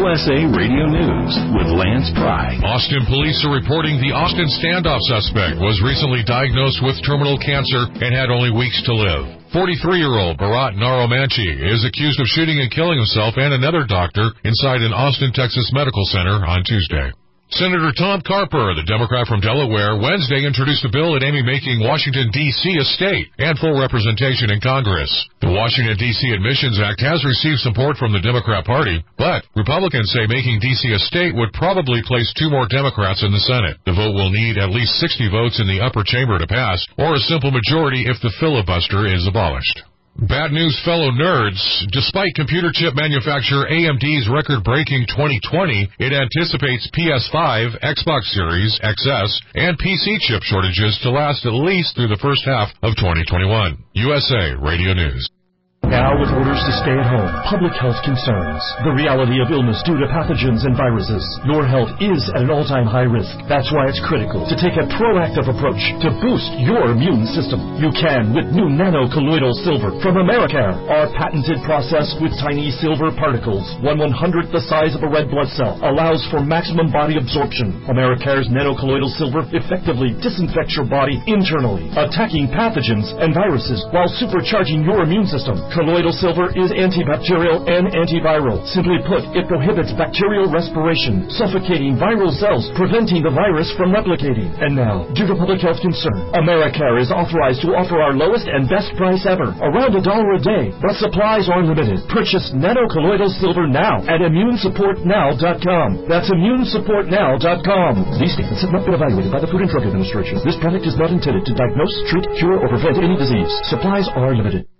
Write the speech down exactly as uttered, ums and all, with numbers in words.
S A Radio News with Lance Pry. Austin police are reporting the Austin standoff suspect was recently diagnosed with terminal cancer and had only weeks to live. forty-three-year-old Bharat Naromanchi is accused of shooting and killing himself and another doctor inside an Austin, Texas medical center on Tuesday. Senator Tom Carper, the Democrat from Delaware, Wednesday introduced a bill that aimed at making Washington, D C a state and full representation in Congress. The Washington, D C Admissions Act has received support from the Democrat Party, but Republicans say making D C a state would probably place two more Democrats in the Senate. The vote will need at least sixty votes in the upper chamber to pass, or a simple majority if the filibuster is abolished. Bad news, fellow nerds. Despite computer chip manufacturer A M D's record-breaking twenty twenty, it anticipates P S five, Xbox Series, X S, and P C chip shortages to last at least through the first half of twenty twenty-one. U S A Radio News. Now with orders to stay at home, public health concerns, the reality of illness due to pathogens and viruses, your health is at an all-time high risk. That's why it's critical to take a proactive approach to boost your immune system. You can with new nano-colloidal silver from Americare. Our patented process with tiny silver particles, one one-hundredth the size of a red blood cell, allows for maximum body absorption. Americare's nano-colloidal silver effectively disinfects your body internally, attacking pathogens and viruses while supercharging your immune system. Colloidal silver is antibacterial and antiviral. Simply put, it prohibits bacterial respiration, suffocating viral cells, preventing the virus from replicating. And now, due to public health concern, Americare is authorized to offer our lowest and best price ever, around a dollar a day, but supplies are limited. Purchase nano-colloidal silver now at immune support now dot com. That's immune support now dot com. These statements have not been evaluated by the Food and Drug Administration. This product is not intended to diagnose, treat, cure, or prevent any disease. Supplies are limited.